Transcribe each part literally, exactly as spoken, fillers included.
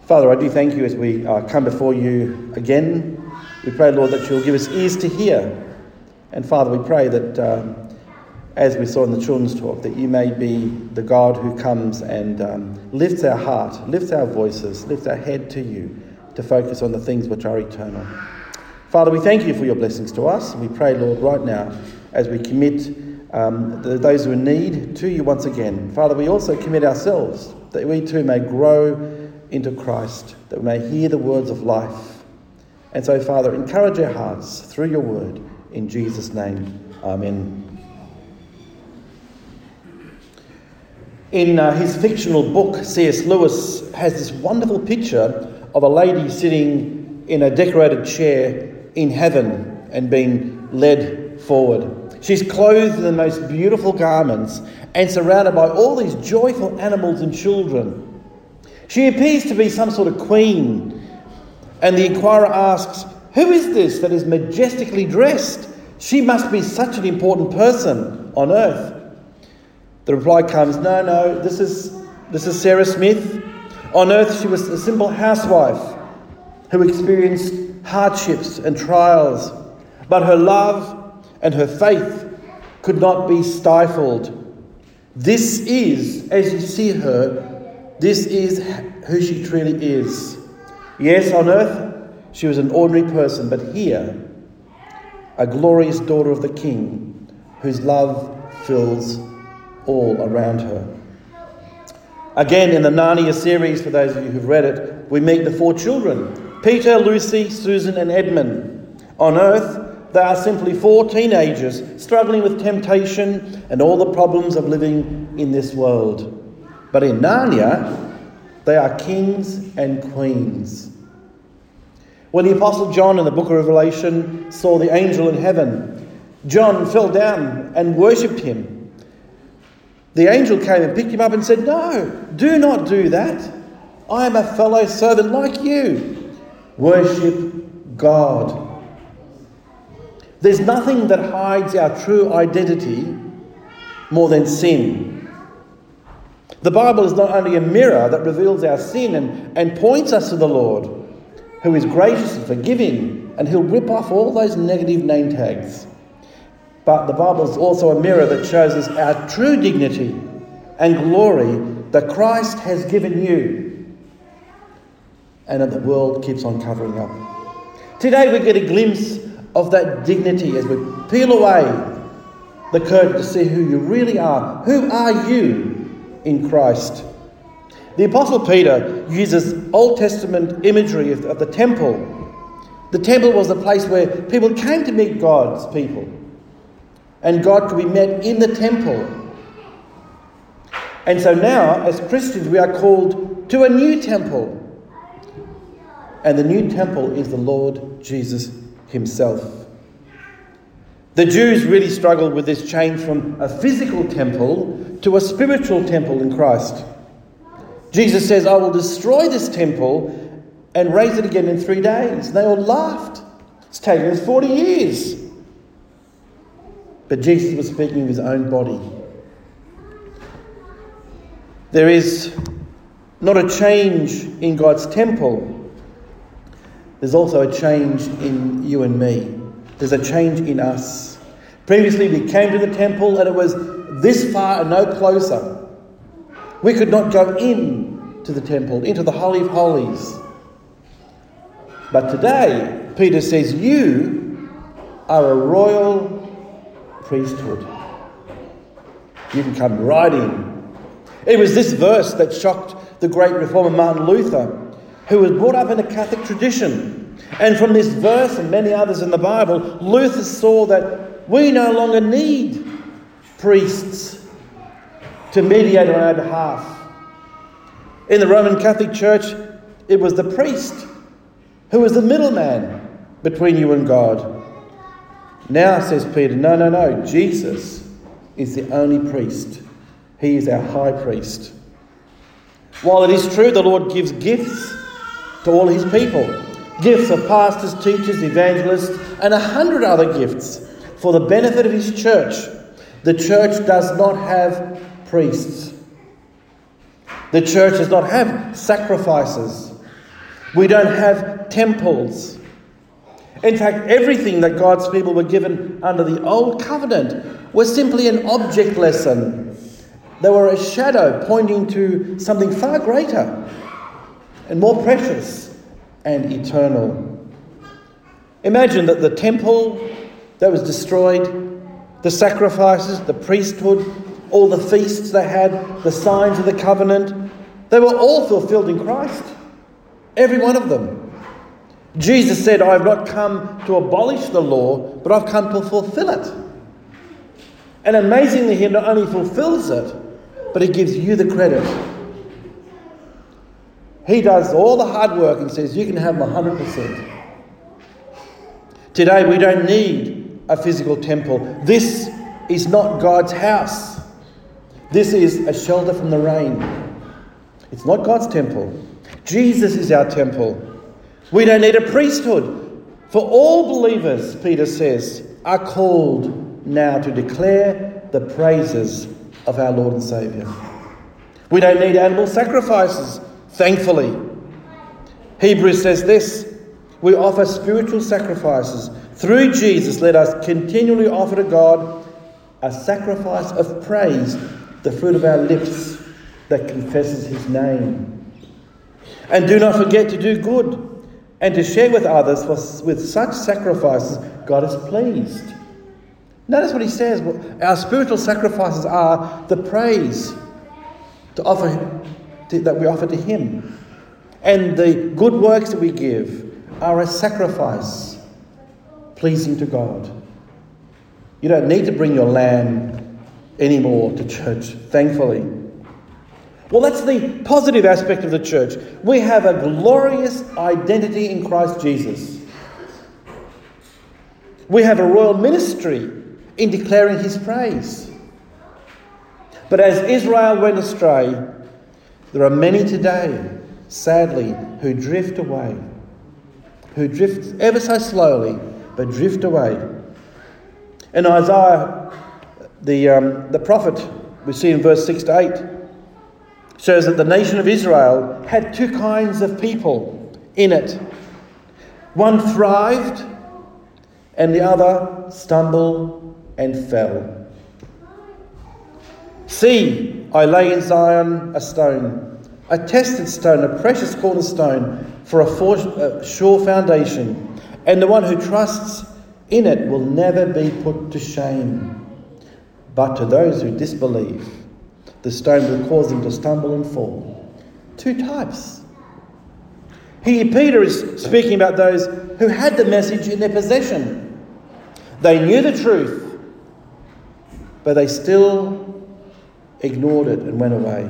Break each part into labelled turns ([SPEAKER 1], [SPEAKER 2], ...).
[SPEAKER 1] Father, I do thank you as we uh, come before you again. We pray, Lord, that you'll give us ears to hear. And Father, we pray that, um, as we saw in the children's talk, that you may be the God who comes and um, lifts our heart, lifts our voices, lifts our head to you to focus on the things which are eternal. Father, we thank you for your blessings to us. We pray, Lord, right now, as we commit um, the, those who are in need to you once again. Father, we also commit ourselves that we too may grow into Christ, that we may hear the words of life. And so, Father, encourage our hearts through your word. In Jesus' name, amen. In uh, his fictional book, C S Lewis has this wonderful picture of a lady sitting in a decorated chair in heaven and being led forward. She's clothed in the most beautiful garments and surrounded by all these joyful animals and children. She appears to be some sort of queen, and the inquirer asks, "Who is this that is majestically dressed? She must be such an important person on earth." The reply comes, no, no, this is this is Sarah Smith. On earth she was a simple housewife who experienced hardships and trials, but her love and her faith could not be stifled. This is, as you see her, this is who she truly is. Yes, on earth she was an ordinary person, but here, a glorious daughter of the King, whose love fills all around her. Again, in the Narnia series, for those of you who've read it, we meet the four children: Peter, Lucy, Susan and Edmund. On earth, they are simply four teenagers struggling with temptation and all the problems of living in this world. But in Narnia, they are kings and queens. When the Apostle John in the book of Revelation saw the angel in heaven, John fell down and worshipped him. The angel came and picked him up and said, "No, do not do that. I am a fellow servant like you. Worship God." There's nothing that hides our true identity more than sin. The Bible is not only a mirror that reveals our sin and, and points us to the Lord, who is gracious and forgiving, and he'll rip off all those negative name tags. But the Bible is also a mirror that shows us our true dignity and glory that Christ has given you, and that the world keeps on covering up. Today we get a glimpse of that dignity as we peel away the curtain to see who you really are. Who are you in Christ? The Apostle Peter uses Old Testament imagery of, of the temple. The temple was the place where people came to meet God's people, and God could be met in the temple. And so now, as Christians, we are called to a new temple. And the new temple is the Lord Jesus himself. The Jews really struggled with this change from a physical temple to a spiritual temple in Christ. Jesus says, "I will destroy this temple and raise it again in three days." And they all laughed. It's taken us forty years. But Jesus was speaking of his own body. There is not a change in God's temple. There's also a change in you and me. There's a change in us. Previously we came to the temple and it was this far and no closer. We could not go in to the temple, into the Holy of Holies. But today, Peter says, you are a royal priesthood. You can come right in. It was this verse that shocked the great reformer Martin Luther, who was brought up in a Catholic tradition. And from this verse and many others in the Bible, Luther saw that we no longer need priests to mediate on our behalf. In the Roman Catholic Church, it was the priest who was the middleman between you and God. Now, says Peter, no, no, no, Jesus is the only priest. He is our high priest. While it is true the Lord gives gifts to all his people, gifts of pastors, teachers, evangelists, and a hundred other gifts for the benefit of his church, the church does not have priests. The church does not have sacrifices We don't have temples. In fact, everything that God's people were given under the Old Covenant was simply an object lesson. They were a shadow pointing to something far greater and more precious and eternal. Imagine that the temple that was destroyed, the sacrifices, the priesthood, all the feasts they had, the signs of the covenant, they were all fulfilled in Christ. Every one of them. Jesus said, I have not come to abolish the law, but I've come to fulfill it. And amazingly, he not only fulfills it, but he gives you the credit. He does all the hard work and says, you can have my one hundred percent. Today, we don't need a physical temple. This is not God's house. This is a shelter from the rain. It's not God's temple. Jesus is our temple. We don't need a priesthood. For all believers, Peter says, are called now to declare the praises of our Lord and Saviour. We don't need animal sacrifices, thankfully. Hebrews says this, we offer spiritual sacrifices. Through Jesus, let us continually offer to God a sacrifice of praise, the fruit of our lips that confesses his name. And do not forget to do good and to share with others, for with such sacrifices God is pleased. Notice what he says. Our spiritual sacrifices are the praise to offer to, that we offer to him. And the good works that we give are a sacrifice pleasing to God. You don't need to bring your lamb anymore to church, thankfully. Well, that's the positive aspect of the church. We have a glorious identity in Christ Jesus. We have a royal ministry in declaring his praise. But as Israel went astray, there are many today, sadly, who drift away. Who drift ever so slowly, but drift away. In Isaiah, the, um, the prophet, we see in verse six to eight, shows that the nation of Israel had two kinds of people in it. One thrived and the other stumbled and fell. See, I lay in Zion a stone, a tested stone, a precious cornerstone for a, for, a sure foundation, and the one who trusts in it will never be put to shame. But to those who disbelieve, the stone will cause them to stumble and fall. Two types. Here Peter is speaking about those who had the message in their possession. They knew the truth, but they still ignored it and went away.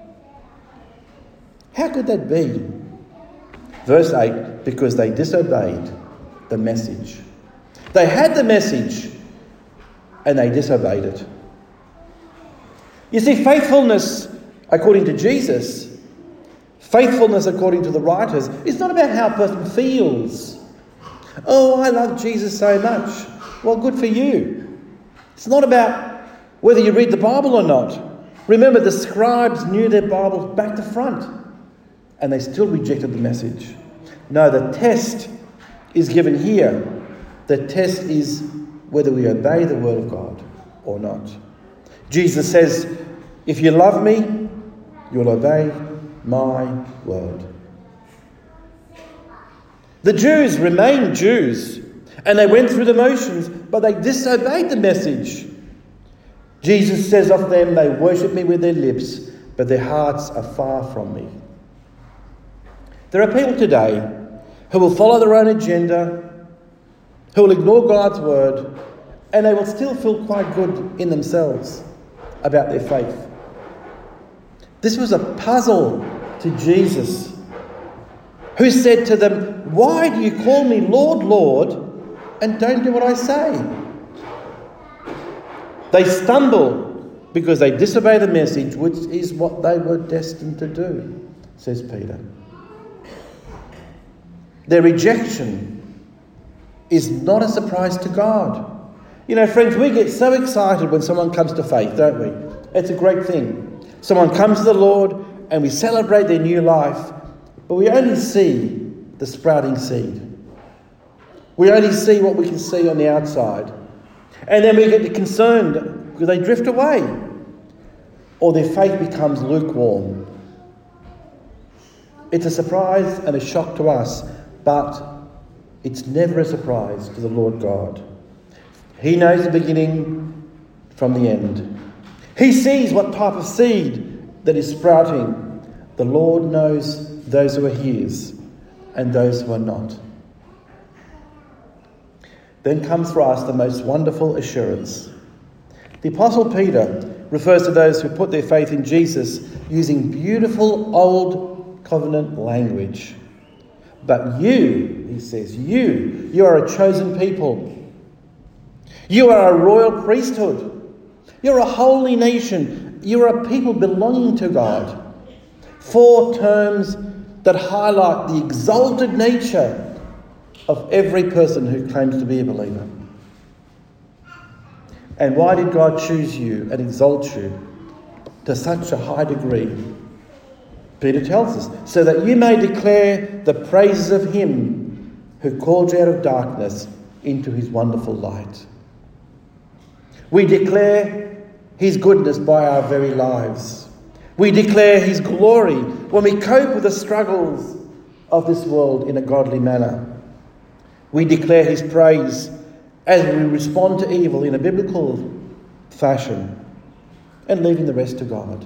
[SPEAKER 1] How could that be? Verse eight, because they disobeyed the message. They had the message and they disobeyed it. You see, faithfulness, according to Jesus, faithfulness according to the writers, is not about how a person feels. Oh, I love Jesus so much. Well, good for you. It's not about whether you read the Bible or not. Remember, the scribes knew their Bibles back to front, and they still rejected the message. No, the test is given here. The test is whether we obey the word of God or not. Jesus says, if you love me, you'll obey my word. The Jews remained Jews, and they went through the motions, but they disobeyed the message. Jesus says of them, they worship me with their lips, but their hearts are far from me. There are people today who will follow their own agenda, who will ignore God's word, and they will still feel quite good in themselves about their faith. This was a puzzle to Jesus, who said to them, why do you call me Lord, Lord, and don't do what I say? They stumble because they disobey the message, which is what they were destined to do, says Peter. Their rejection is not a surprise to God. You know, friends, we get so excited when someone comes to faith, don't we? It's a great thing. Someone comes to the Lord and we celebrate their new life, but we only see the sprouting seed. We only see what we can see on the outside. And then we get concerned because they drift away, or their faith becomes lukewarm. It's a surprise and a shock to us, but it's never a surprise to the Lord God. He knows the beginning from the end. He sees what type of seed that is sprouting. The Lord knows those who are his and those who are not. Then comes for us the most wonderful assurance. The Apostle Peter refers to those who put their faith in Jesus using beautiful old covenant language. But you, he says, you, you are a chosen people. You are a royal priesthood. You're a holy nation. You're a people belonging to God. Four terms that highlight the exalted nature of every person who claims to be a believer. And why did God choose you and exalt you to such a high degree? Peter tells us, so that you may declare the praises of him who called you out of darkness into his wonderful light. We declare his goodness by our very lives. We declare his glory when we cope with the struggles of this world in a godly manner. We declare his praise as we respond to evil in a biblical fashion and leaving the rest to God.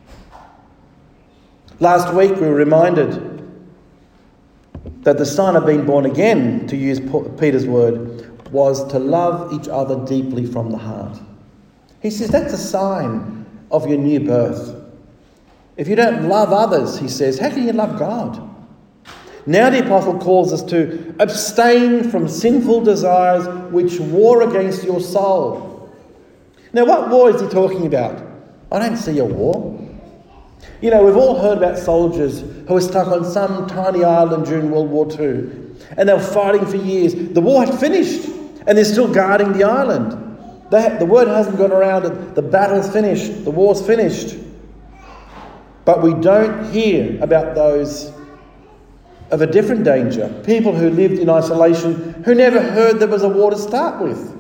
[SPEAKER 1] Last week we were reminded that the sign of being born again, to use Peter's word, was to love each other deeply from the heart. He says that's a sign of your new birth. If you don't love others, he says, how can you love God? Now the apostle calls us to abstain from sinful desires which war against your soul. Now what war is he talking about? I don't see a war. You know, we've all heard about soldiers who were stuck on some tiny island during World War Two. And they were fighting for years. The war had finished and they're still guarding the island. They, the word hasn't gone around that the battle's finished, the war's finished. But we don't hear about those of a different danger. People who lived in isolation, who never heard there was a war to start with.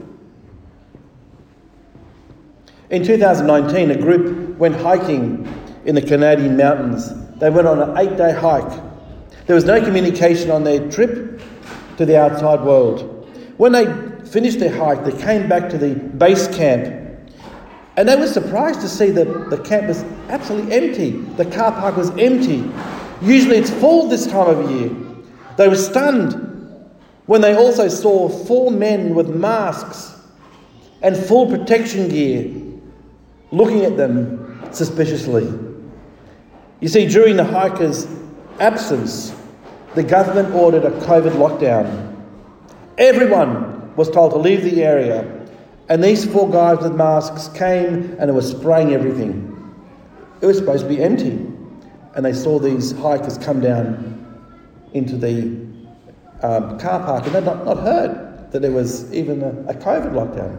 [SPEAKER 1] In two thousand nineteen, a group went hiking in the Canadian mountains. They went on an eight-day hike. There was no communication on their trip to the outside world. When they finished their hike, they came back to the base camp, and they were surprised to see that the camp was absolutely empty. The car park was empty. Usually it's full this time of year. They were stunned when they also saw four men with masks and full protection gear looking at them suspiciously. You see, during the hikers' absence, the government ordered a COVID lockdown. Everyone was told to leave the area, and these four guys with masks came and they were spraying everything. It was supposed to be empty. And they saw these hikers come down into the um, car park, and they'd not, not heard that there was even a, a COVID lockdown.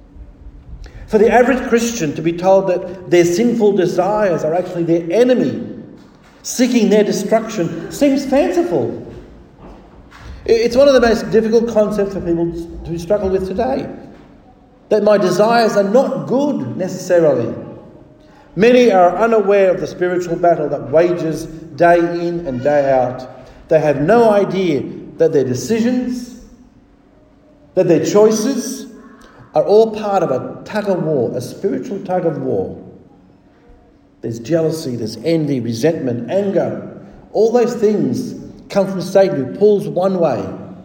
[SPEAKER 1] For the average Christian to be told that their sinful desires are actually their enemy, seeking their destruction, seems fanciful. It's one of the most difficult concepts for people to struggle with today. That my desires are not good necessarily. Many are unaware of the spiritual battle that wages day in and day out. They have no idea that their decisions, that their choices are all part of a tug of war, a spiritual tug of war. There's jealousy, there's envy, resentment, anger. All those things come from Satan, who pulls one way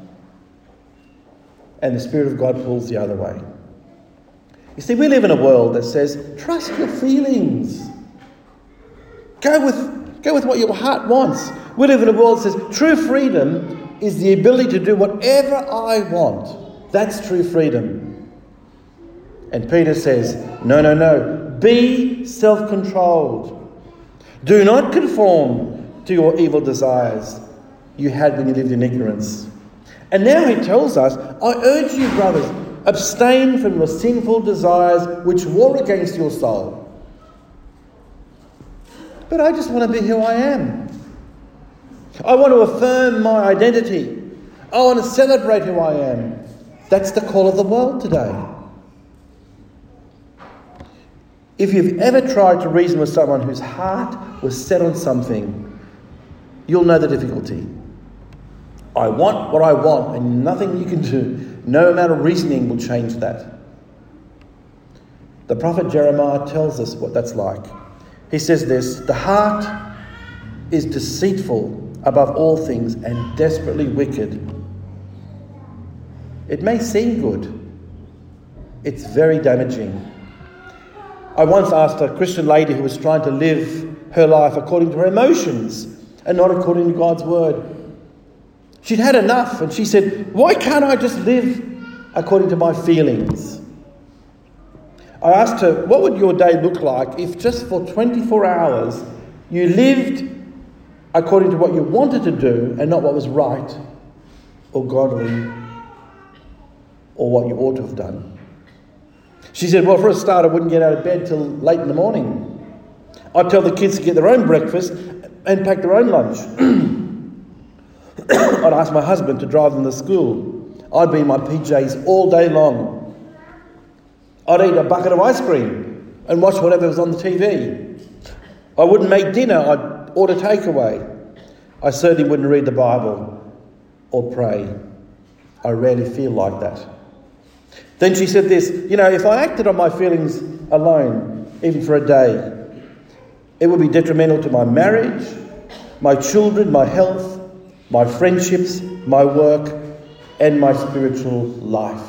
[SPEAKER 1] and the Spirit of God pulls the other way. You see, we live in a world that says, trust your feelings. Go with, go with what your heart wants. We live in a world that says, true freedom is the ability to do whatever I want. That's true freedom. And Peter says, no, no, no. Be self-controlled. Do not conform to your evil desires you had when you lived in ignorance. And now he tells us, I urge you, brothers, abstain from your sinful desires which war against your soul. But I just want to be who I am. I want to affirm my identity. I want to celebrate who I am. That's the call of the world today. If you've ever tried to reason with someone whose heart was set on something, you'll know the difficulty. I want what I want, and nothing you can do, no amount of reasoning will change that. The prophet Jeremiah tells us what that's like. He says this, the heart is deceitful above all things and desperately wicked. It may seem good. It's very damaging. I once asked a Christian lady who was trying to live her life according to her emotions and not according to God's word. She'd had enough and she said, why can't I just live according to my feelings? I asked her, what would your day look like if just for twenty-four hours you lived according to what you wanted to do and not what was right or godly or what you ought to have done? She said, well, for a start, I wouldn't get out of bed till late in the morning. I'd tell the kids to get their own breakfast and pack their own lunch. I'd ask my husband to drive them to school. I'd be in my P Js all day long. I'd eat a bucket of ice cream and watch whatever was on the T V. I wouldn't make dinner. I'd order takeaway. I certainly wouldn't read the Bible or pray. I rarely feel like that. Then she said this, you know, if I acted on my feelings alone, even for a day, it would be detrimental to my marriage, my children, my health, my friendships, my work, and my spiritual life.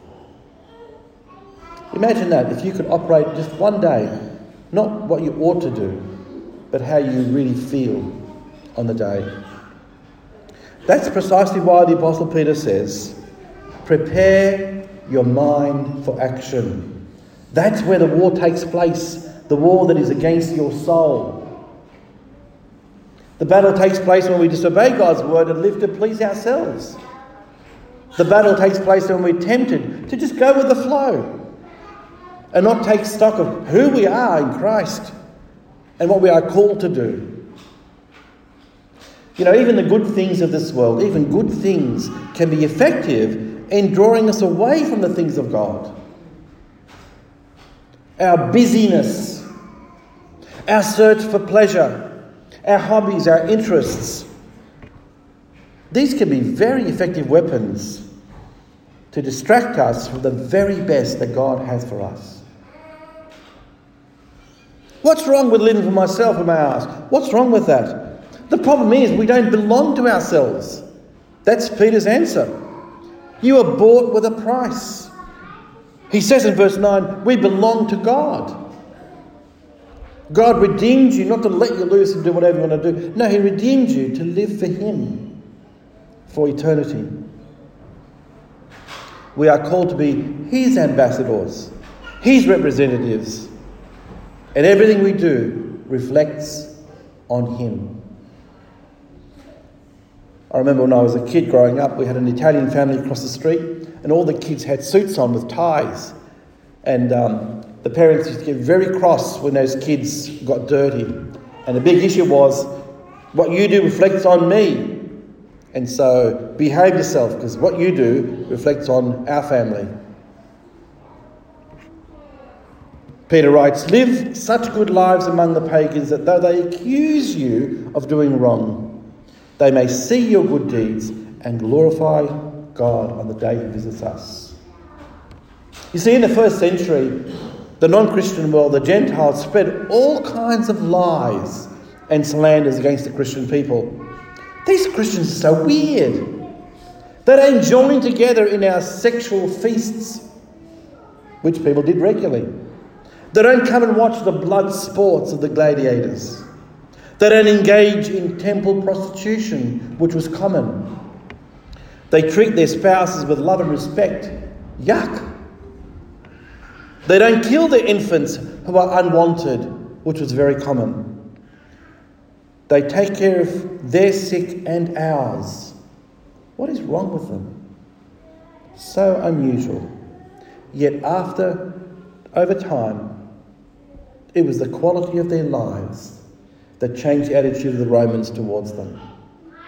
[SPEAKER 1] Imagine that, if you could operate just one day, not what you ought to do, but how you really feel on the day. That's precisely why the Apostle Peter says, prepare your mind for action. That's where the war takes place, the war that is against your soul. The battle takes place when we disobey God's word and live to please ourselves. The battle takes place when we're tempted to just go with the flow and not take stock of who we are in Christ and what we are called to do. You know, even the good things of this world, even good things can be effective in drawing us away from the things of God. Our busyness, our search for pleasure, our hobbies, our interests, these can be very effective weapons to distract us from the very best that God has for us. What's wrong with living for myself, we may ask? What's wrong with that? The problem is we don't belong to ourselves. That's Peter's answer. You are bought with a price. He says in verse nine, we belong to God. God redeemed you not to let you loose and do whatever you want to do. No, he redeemed you to live for him for eternity. We are called to be his ambassadors, his representatives. And everything we do reflects on him. I remember when I was a kid growing up, we had an Italian family across the street and all the kids had suits on with ties. And um, the parents used to get very cross when those kids got dirty. And the big issue was, what you do reflects on me. And so behave yourself, because what you do reflects on our family. Peter writes, live such good lives among the pagans that though they accuse you of doing wrong, they may see your good deeds and glorify God on the day he visits us. You see, in the first century, the non-Christian world, the Gentiles, spread all kinds of lies and slanders against the Christian people. These Christians are so weird. They don't join together in our sexual feasts, which people did regularly. They don't come and watch the blood sports of the gladiators. They don't engage in temple prostitution, which was common. They treat their spouses with love and respect. Yuck! They don't kill their infants who are unwanted, which was very common. They take care of their sick and ours. What is wrong with them? So unusual. Yet after, over time, it was the quality of their lives that changed the attitude of the Romans towards them.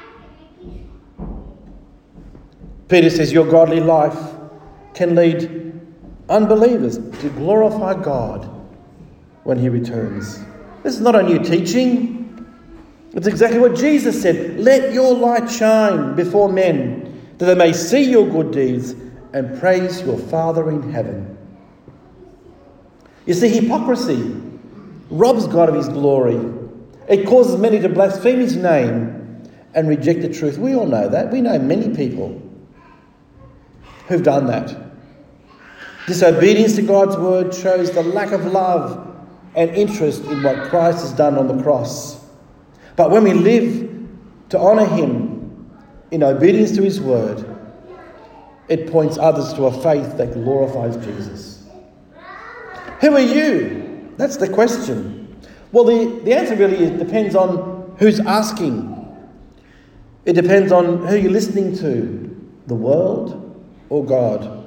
[SPEAKER 1] Peter says your godly life can lead unbelievers to glorify God when he returns. This is not a new teaching. It's exactly what Jesus said. Let your light shine before men, that they may see your good deeds and praise your Father in heaven. You see, hypocrisy robs God of his glory. It causes many to blaspheme his name and reject the truth. We all know that. We know many people who've done that. Disobedience to God's word shows the lack of love and interest in what Christ has done on the cross. But when we live to honour him in obedience to his word, it points others to a faith that glorifies Jesus. Who are you? That's the question. Well, the, the answer really is, depends on who's asking. It depends on who you're listening to, the world or God.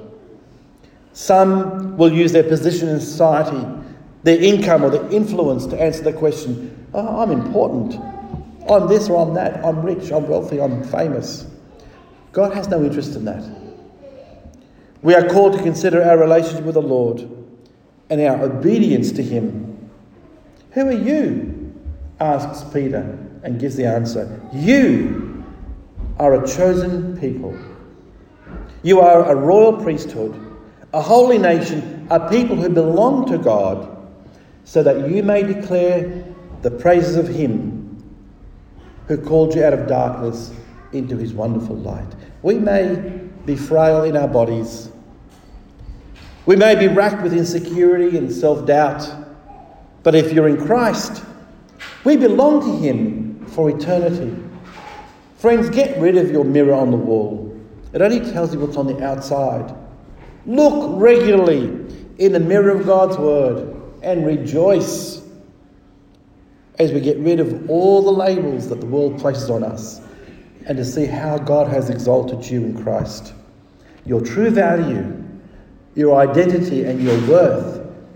[SPEAKER 1] Some will use their position in society, their income or their influence to answer the question, oh, I'm important. I'm this or I'm that. I'm rich, I'm wealthy, I'm famous. God has no interest in that. We are called to consider our relationship with the Lord and our obedience to him. Who are you? Asks Peter and gives the answer. You are a chosen people. You are a royal priesthood, a holy nation, a people who belong to God, so that you may declare the praises of him who called you out of darkness into his wonderful light. We may be frail in our bodies. We may be racked with insecurity and self-doubt. But if you're in Christ, we belong to him for eternity. Friends, get rid of your mirror on the wall. It only tells you what's on the outside. Look regularly in the mirror of God's word and rejoice as we get rid of all the labels that the world places on us and to see how God has exalted you in Christ. Your true value, your identity and your worth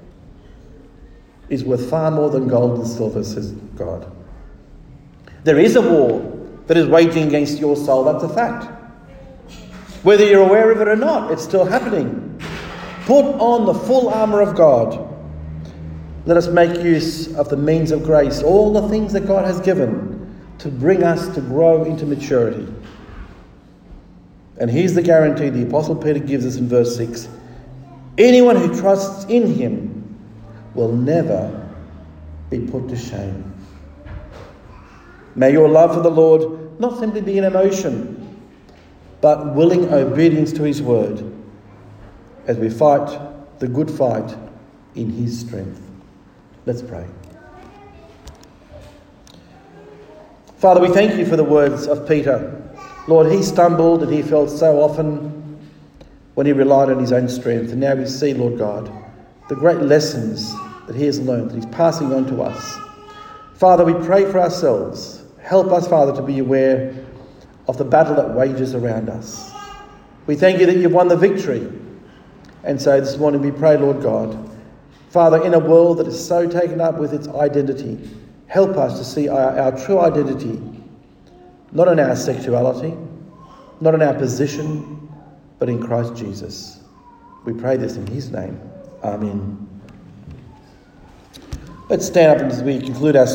[SPEAKER 1] is worth far more than gold and silver, says God. There is a war that is waging against your soul. That's a fact. Whether you're aware of it or not, it's still happening. Put on the full armour of God. Let us make use of the means of grace, all the things that God has given to bring us to grow into maturity. And here's the guarantee the Apostle Peter gives us in verse six. Anyone who trusts in him will never be put to shame. May your love for the Lord not simply be an emotion, but willing obedience to his word as we fight the good fight in his strength. Let's pray. Father, we thank you for the words of Peter. Lord, he stumbled and he fell so often when he relied on his own strength. And now we see, Lord God, the great lessons that he has learned, that he's passing on to us. Father, we pray for ourselves. Help us, Father, to be aware of the battle that wages around us. We thank you that you've won the victory. And so this morning we pray, Lord God, Father, in a world that is so taken up with its identity, help us to see our, our true identity, not in our sexuality, not in our position, but in Christ Jesus. We pray this in his name. Amen. Let's stand up as we conclude our